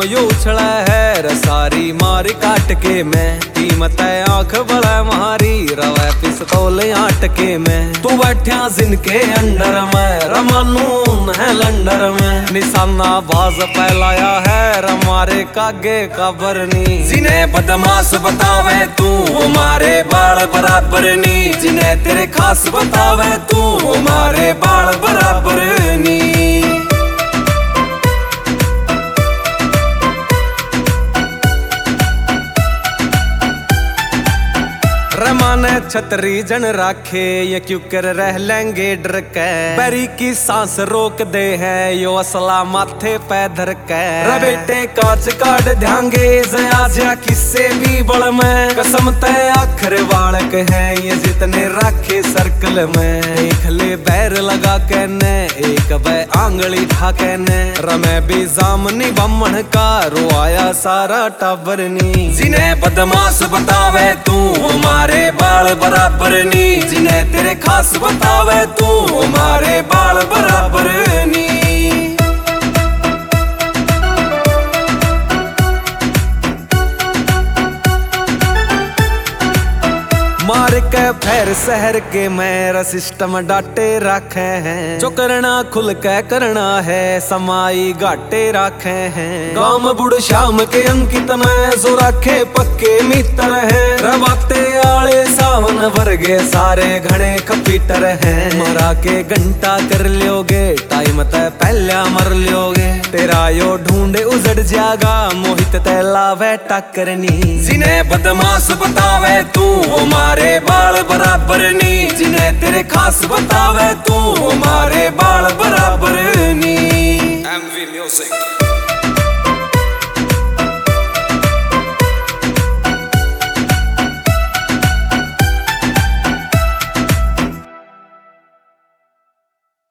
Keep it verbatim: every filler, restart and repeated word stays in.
नाम यो उछला है रे सारी मार काट के मैं टीम तय आंख बड़ा मारी रवा पिस्तौल आटके में तू बैठा जिनके अंडर में रमानून है लंडर में निशाना बाज फैलाया है रमारे कागे काबरनी जिन्हें बदमाश बतावे तू हमारे बाल बराबर नी जिन्हें तेरे खास बतावे तू हमारे बाल बराबर नी। रमाने छतरी जन राखे ये क्यों कर रह लेंगे डर के बैरी की सांस रोक दे है यो असला माथे पे धर के बेटे कांच काट ध्यांगे जया जया किससे भी बड़ में कसम तय आखिर बालक है ये जितने राखे सर्कल में एक ले बैर लगा के ने एक बै आंगली ठा के ने रमे भी जामनी बम्मन का रोआया सारा टाबरनी जिन्हें बदमाश बतावे तू हमारे बाल बराबर नी जिन्हें तेरे खास बतावे तू हमारे बाल बराबर नी। मार के फिर शहर के मेरा सिस्टम डाटे रखे हैं जो करना खुल के करना है समाई घाटे रखे हैं गांव में बुढ़ शाम के अंकित में जो रखे पक्के मित्र हैं रवाते आले सावन वर्गे सारे घने कपीटर हैं मरा के घंटा कर लोगे टाइम तय पहला मर लोगे तेरा यो ढूंढे उजड़ जागा मोहित तैला बैठा करनी जिन्हें बदमाश बतावे तू हमारे बाल बराबर नी जिन्हें तेरे खास बतावे तू